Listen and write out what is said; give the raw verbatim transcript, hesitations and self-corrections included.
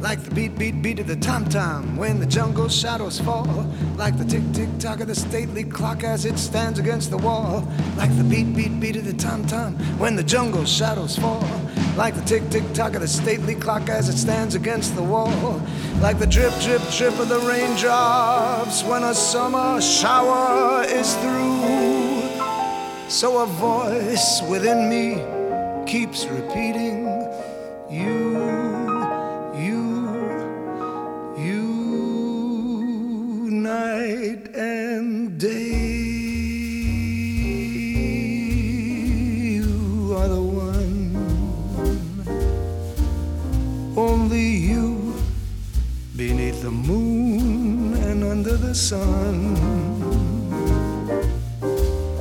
like the beat, beat, beat of the tom-tom when the jungle shadows fall, like the tick-tick-tock of the stately clock as it stands against the wall, like the beat, beat, beat of the tom-tom when the jungle shadows fall, like the tick-tick-tock of the stately clock as it stands against the wall, like the drip, drip, drip of the raindrops when a summer shower is through. So a voice within me keeps repeating, you, you, you, night and day. You are the one, only you, beneath the moon and under the sun.